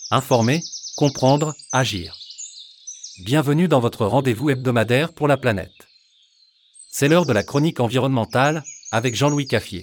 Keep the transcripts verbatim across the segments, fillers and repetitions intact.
Informer, comprendre, agir. Bienvenue dans votre rendez-vous hebdomadaire pour la planète. C'est l'heure de la chronique environnementale avec Jean-Louis Caffier.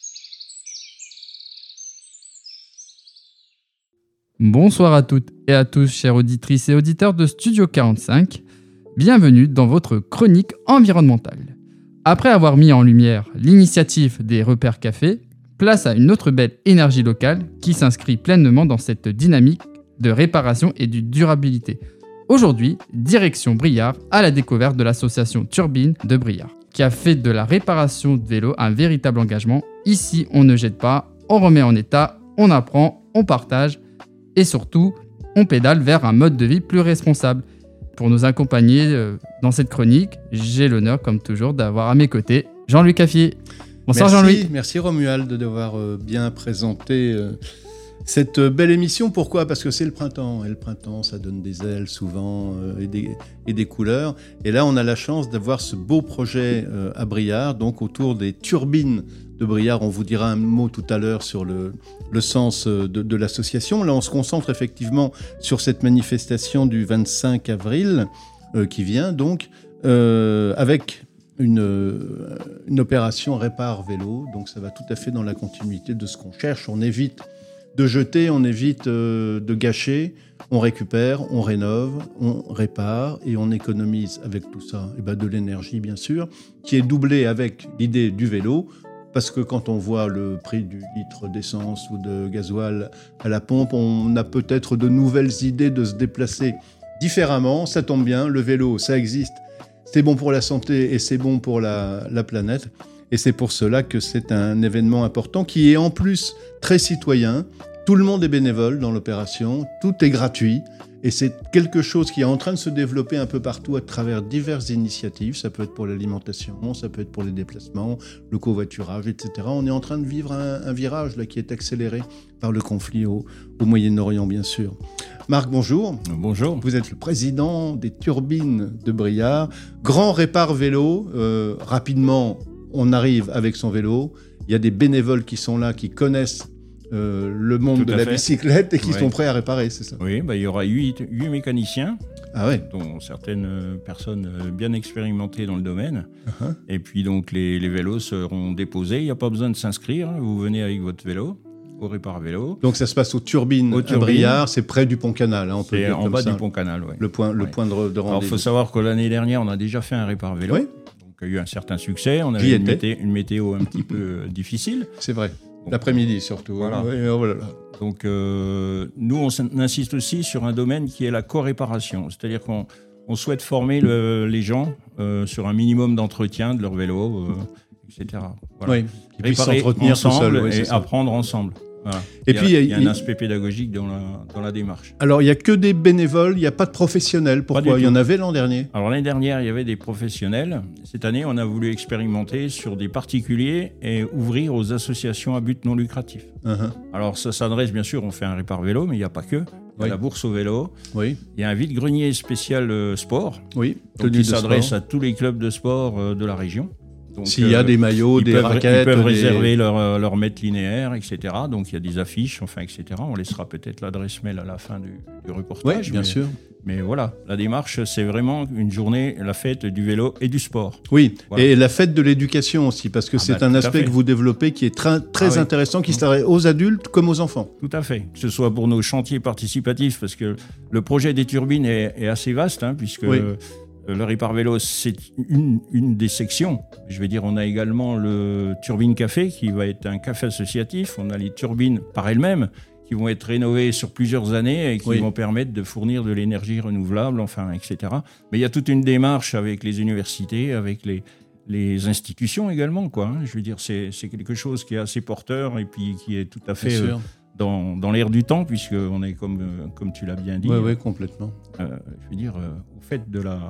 Bonsoir à toutes et à tous, chères auditrices et auditeurs de Studio quarante-cinq. Bienvenue dans votre chronique environnementale. Après avoir mis en lumière l'initiative des repères café, place à une autre belle énergie locale qui s'inscrit pleinement dans cette dynamique de réparation et de durabilité. Aujourd'hui, direction Briare à la découverte de l'association Turbine de Briare, qui a fait de la réparation de vélos un véritable engagement. Ici, on ne jette pas, on remet en état, on apprend, on partage et surtout, on pédale vers un mode de vie plus responsable. Pour nous accompagner euh, dans cette chronique, j'ai l'honneur, comme toujours, d'avoir à mes côtés Jean-Louis Caffier. Bonsoir merci, Jean-Louis. Merci Romuald d'avoir euh, bien présenté euh, cette belle émission. Pourquoi ? Parce que c'est le printemps. Et le printemps, ça donne des ailes souvent euh, et, des, et des couleurs. Et là, on a la chance d'avoir ce beau projet euh, à Briare, donc autour des turbines de Briare. On vous dira un mot tout à l'heure sur le, le sens de, de l'association. Là, on se concentre effectivement sur cette manifestation du vingt-cinq avril euh, qui vient, donc, euh, avec une, euh, une opération Répare Vélo. Donc, ça va tout à fait dans la continuité de ce qu'on cherche. On évite de jeter, on évite euh, de gâcher, on récupère, on rénove, on répare et on économise avec tout ça et ben de l'énergie, bien sûr, qui est doublée avec l'idée du vélo. Parce que quand on voit le prix du litre d'essence ou de gasoil à la pompe, on a peut-être de nouvelles idées de se déplacer différemment. Ça tombe bien, le vélo, ça existe. C'est bon pour la santé et c'est bon pour la, la planète. Et c'est pour cela que c'est un événement important qui est en plus très citoyen. Tout le monde est bénévole dans l'opération, tout est gratuit. Et c'est quelque chose qui est en train de se développer un peu partout à travers diverses initiatives. Ça peut être pour l'alimentation, ça peut être pour les déplacements, le covoiturage, et cetera. On est en train de vivre un, un virage là, qui est accéléré par le conflit au, au Moyen-Orient, bien sûr. Marc, bonjour. Bonjour. Vous êtes le président des Turbines de Briare. Grand Répare Vélo. Euh, rapidement, on arrive avec son vélo. Il y a des bénévoles qui sont là, qui connaissent Euh, le monde Tout de la fait. bicyclette et qui ouais. sont prêts à réparer, c'est ça ? Oui, bah, il y aura huit mécaniciens, ah ouais. dont certaines personnes bien expérimentées dans le domaine. Uh-huh. Et puis donc les, les vélos seront déposés. Il n'y a pas besoin de s'inscrire. Vous venez avec votre vélo au Répare Vélo. Donc ça se passe aux Turbines, Aux à Turbines. Briare, c'est près du Pont Canal. Hein, on peut C'est dire en comme bas ça. du Pont Canal. Ouais. Le point, le Ouais. point de, de rendez-vous. Alors il faut savoir que l'année dernière, on a déjà fait un Répare Vélo. Oui. Donc il y a eu un certain succès. On J'y avait une, étais. mété- une météo un petit peu difficile. C'est vrai. Donc, L'après-midi surtout. Voilà. Hein. Oui, oh, voilà. Donc, euh, nous, on s'in- insiste aussi sur un domaine qui est la co-réparation. C'est-à-dire qu'on on souhaite former le- les gens euh, sur un minimum d'entretien de leur vélo, euh, et cetera. Voilà. Oui. Qu'ils puissent Réparer s'entretenir tout ensemble seul. Oui, c'est et ça. apprendre ensemble. Voilà. Et il y a, puis, il y a il- un aspect pédagogique dans la, dans la démarche. Alors, il n'y a que des bénévoles, il n'y a pas de professionnels. Pourquoi ? du Il y en tout. avait l'an dernier. Alors, l'année dernière, il y avait des professionnels. Cette année, on a voulu expérimenter sur des particuliers et ouvrir aux associations à but non lucratif. Uh-huh. Alors, ça s'adresse, bien sûr, on fait un Répare Vélo, mais il n'y a pas que. Il y a Oui. la bourse au vélo. Oui, Il y a un vide-grenier spécial euh, sport, oui. donc Tenue qui de s'adresse sport. à tous les clubs de sport euh, de la région. Donc, S'il y a euh, des maillots, ils des peuvent, raquettes. ils peuvent des- réserver leur, euh, leur mètre linéaire, et cetera. Donc il y a des affiches, enfin, et cetera. On laissera peut-être l'adresse mail à la fin du, du Oui, reportage. bien mais, sûr. Mais voilà, la démarche, c'est vraiment une journée, la fête du vélo et du sport. Oui, Voilà. et la fête de l'éducation aussi, parce que Ah c'est bah, un tout à aspect fait. que vous développez qui est très, très Ah oui. intéressant, qui Mmh. s'adresse aux adultes comme aux enfants. Tout à fait. Que ce soit pour nos chantiers participatifs, parce que le projet des turbines est, est assez vaste, hein, puisque Oui. euh, le Répare Vélo, c'est une, une des sections. Je veux dire, on a également le Turbine Café, qui va être un café associatif. On a les turbines par elles-mêmes, qui vont être rénovées sur plusieurs années et qui Oui. vont permettre de fournir de l'énergie renouvelable, enfin, et cetera. Mais il y a toute une démarche avec les universités, avec les, les institutions également, quoi. hein. Je veux dire, c'est, c'est quelque chose qui est assez porteur et puis qui est tout à fait... Bien euh, sûr. dans, dans l'air du temps, puisqu'on est, comme, euh, comme tu l'as bien dit, Oui, oui, complètement. euh, je veux dire, euh, au fait de la...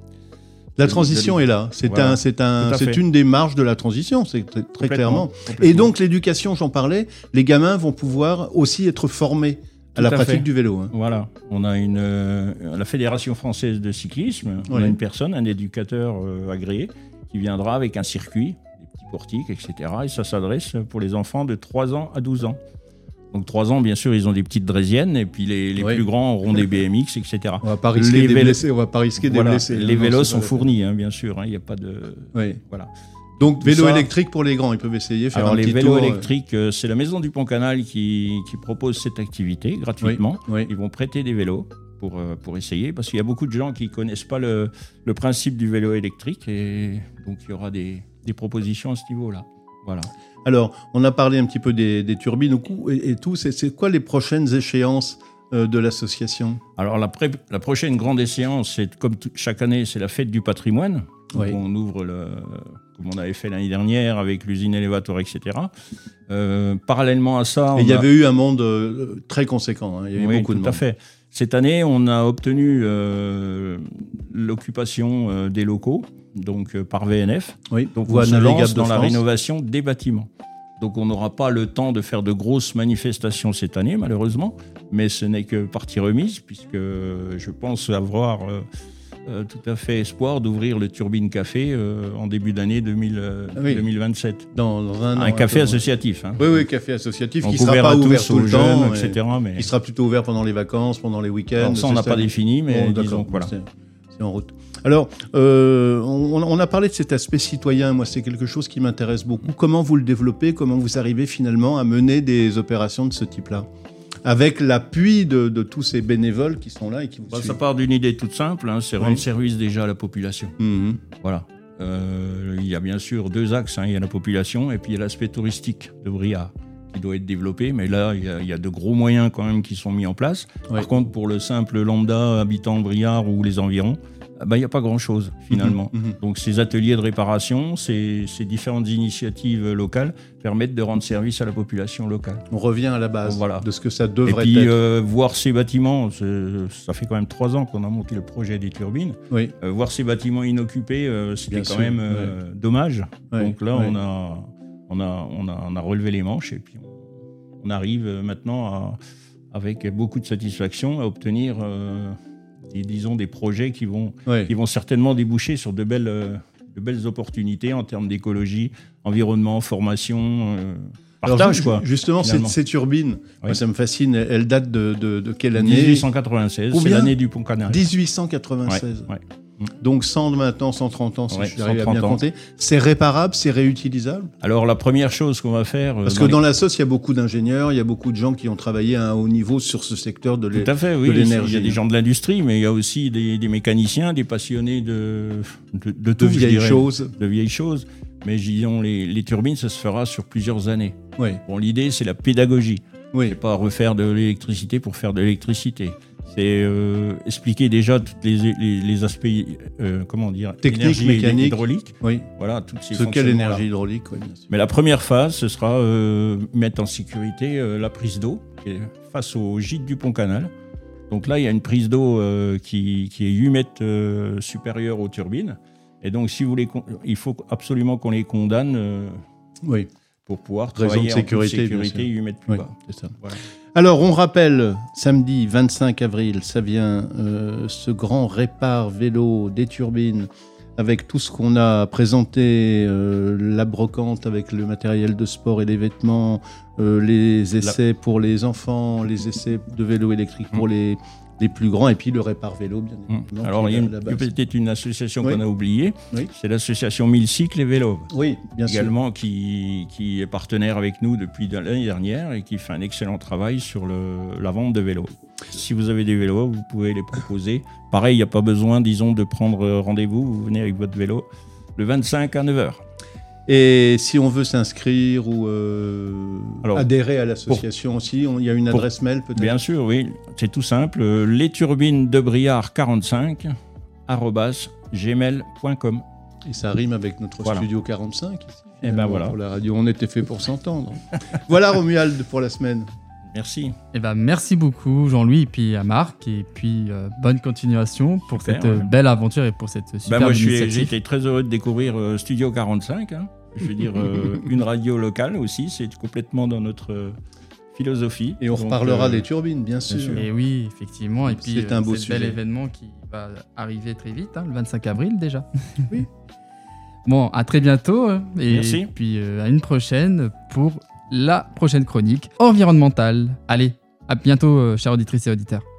La de- transition de- est là. C'est Voilà. un, c'est un, Tout à c'est fait. une des marges de la transition, c'est très, très Complètement, clairement. complètement. Et donc l'éducation, j'en parlais, les gamins vont pouvoir aussi être formés à Tout la à pratique fait. du vélo. hein. Voilà, on a une, euh, la Fédération française de cyclisme, on Oui. a une personne, un éducateur euh, agréé, qui viendra avec un circuit, des petits portiques, et cetera. Et ça s'adresse pour les enfants de trois ans à douze ans. Donc trois ans, bien sûr, ils ont des petites draisiennes, et puis les, les Oui. plus grands auront des B M X, et cetera. On va pas risquer Les des vélos- blessés. On va pas risquer des Voilà, blessés. les Non, vélos c'est sont pas la fournis, hein, bien sûr. Il n'y a pas de... peine. Oui. Voilà. Donc Tout vélo ça- électrique pour les grands, ils peuvent essayer, faire Alors, un les petit vélos tour. euh, électriques, euh, c'est la Maison du Pont-Canal qui, qui propose cette activité gratuitement. Oui. Ils vont prêter des vélos pour, euh, pour essayer, parce qu'il y a beaucoup de gens qui ne connaissent pas le, le principe du vélo électrique, et donc il y aura des, des propositions à ce niveau-là. Voilà. Alors, on a parlé un petit peu des, des turbines au coup et, et tout. C'est, c'est quoi les prochaines échéances euh, de l'association? Alors la, pré- la prochaine grande échéance, c'est comme tout- chaque année, c'est la fête du patrimoine. Donc, Oui. on ouvre, le, comme on avait fait l'année dernière avec l'usine élévateur, et cetera. Euh, parallèlement à ça, Et il on y a- avait eu un monde euh, très conséquent. hein. Il y avait oui, beaucoup tout de à monde. fait. Cette année, on a obtenu euh, l'occupation euh, des locaux, donc euh, par V N F. Oui. Donc Voie on se navigable lance de dans la France. rénovation des bâtiments. Donc on n'aura pas le temps de faire de grosses manifestations cette année, malheureusement, mais ce n'est que partie remise, puisque je pense avoir euh, euh, tout à fait espoir d'ouvrir le Turbine Café euh, en début d'année deux mille, euh, Ah oui. deux mille vingt-sept. Dans, dans un, an, Un café peu, associatif. Hein. Oui, oui, café associatif Donc qui ne sera ouvert pas à ouvert tous, tout aux le jeunes, temps. et cetera. Mais... Il sera plutôt ouvert pendant les vacances, pendant les week-ends. Alors ça, on c'est n'a pas défini, mais Bon, disons d'accord, que voilà. c'est, c'est en route. Alors, euh, on, on a parlé de cet aspect citoyen. Moi, c'est quelque chose qui m'intéresse beaucoup. Comment vous le développez? Comment vous arrivez finalement à mener des opérations de ce type-là? Avec l'appui de, de tous ces bénévoles qui sont là et qui vous Bah, ça suivent. part d'une idée toute simple, hein, c'est Oui. rendre service déjà à la population. Mhm. Voilà. Euh, il y a bien sûr deux axes, hein. Il y a la population et puis il y a l'aspect touristique de Briare qui doit être développé, mais là il y, a, il y a de gros moyens quand même qui sont mis en place. Ouais. Par contre, pour le simple lambda habitant de Briare ou les environs, ah bah, il n'y a pas grand-chose finalement. Mhm. Donc ces ateliers de réparation, ces, ces différentes initiatives locales permettent de rendre service à la population locale. On revient à la base Voilà. de ce que ça Et devrait puis être. euh, voir ces bâtiments, c'est- ça fait quand même trois ans qu'on a monté le projet des turbines. Oui. Euh, voir ces bâtiments inoccupés, euh, c'était Bien quand sûr, même euh, dommage. Ouais, Donc là, ouais. on, a, on, a, on, a, on a relevé les manches et puis on, on arrive euh, maintenant, à, avec beaucoup de satisfaction, à obtenir euh, des, disons, des projets qui vont, Ouais. qui vont certainement déboucher sur de belles, euh, de belles opportunités en termes d'écologie, environnement, formation, euh, Alors, partage. ju- quoi, justement, ces, finalement. ces turbines, moi, ça me fascine. Elles elles datent de, de, de quelle année? dix-huit cent quatre-vingt-seize, c'est Combien l'année du Pont-Canal. dix-huit cent quatre-vingt-seize. Ouais, ouais. Donc cent maintenant, cent trente ans, si Ouais, j'arrive à cent bien trente ans. compter. C'est réparable, c'est réutilisable? Alors la première chose qu'on va faire... euh, Parce dans que les- dans la sauce, il y a beaucoup d'ingénieurs, il y a beaucoup de gens qui ont travaillé à un haut niveau sur ce secteur de l'é- Tout à fait, oui. de Il y l'énergie. a des gens de l'industrie, mais il y a aussi des, des mécaniciens, des passionnés de, de, de tout, de je vieilles dirais, choses. de vieilles choses. Mais disons, les, les turbines, ça se fera sur plusieurs années. Oui, Bon, l'idée, c'est la pédagogie. oui. C'est pas refaire de l'électricité pour faire de l'électricité. C'est euh, expliquer déjà tous les, les, les aspects, euh, comment dire, Technique, énergie mécanique. hydraulique. oui. Voilà, toutes ces Ce qu'est fonctionnements-là. l'énergie hydraulique, oui, bien sûr. Mais la première phase, ce sera euh, mettre en sécurité euh, la prise d'eau qui est face au gîte du Pont-Canal. Donc là, il y a une prise d'eau euh, qui, qui est huit mètres euh, supérieure aux turbines. Et donc, si vous les con- il faut absolument qu'on les condamne euh, Oui, pour pouvoir Raison de travailler sécurité, en bien toute sécurité sûr. huit mètres plus oui, bas. c'est ça. Voilà. Alors, on rappelle, samedi vingt-cinq avril, ça vient, euh, ce grand répare vélo des turbines, avec tout ce qu'on a présenté, euh, la brocante avec le matériel de sport et les vêtements, euh, les essais pour les enfants, les essais de vélo électrique pour Mm. les, les plus grands, et puis le répare vélo, bien Hum. évidemment. Alors, qui il y a est une- la base. peut-être une association Oui. qu'on a oubliée. Oui. C'est l'association Mille Cycles et Vélos. Oui, bien sûr. Également, qui, qui est partenaire avec nous depuis de l'année dernière et qui fait un excellent travail sur le, la vente de vélos. Si vous avez des vélos, vous pouvez les proposer. Pareil, il n'y a pas besoin, disons, de prendre rendez-vous. Vous venez avec votre vélo le vingt-cinq à neuf heures. Et si on veut s'inscrire ou euh, Alors, adhérer à l'association aussi, on- il y a une pour- adresse mail peut-être? Bien sûr, oui, c'est tout simple. Euh, Les turbines de Briard quarante-cinq arobase gmail point com. Et ça rime avec notre Voilà. studio quarante-cinq. Ici, Eh ben finalement, voilà. Pour la radio, on était fait pour s'entendre. Voilà Romuald pour la semaine. Merci. Eh ben, merci beaucoup Jean-Louis et puis à Marc et puis euh, bonne continuation pour Super, cette euh, ouais. belle aventure et pour cette super Ben moi, je suis- initiative. j'ai été très heureux de découvrir euh, Studio quarante-cinq. hein. Je veux dire, euh, une radio locale aussi, c'est complètement dans notre euh, philosophie. Et on Donc, reparlera euh, des turbines, bien sûr. sûr. Et oui, effectivement. Et puis C'est un beau ce bel sujet. événement qui va arriver très vite, hein, le vingt-cinq avril déjà. Oui. Bon, à très bientôt. hein, Et Merci. puis euh, à une prochaine pour la prochaine chronique environnementale. Allez, à bientôt, euh, chères auditrices et auditeurs.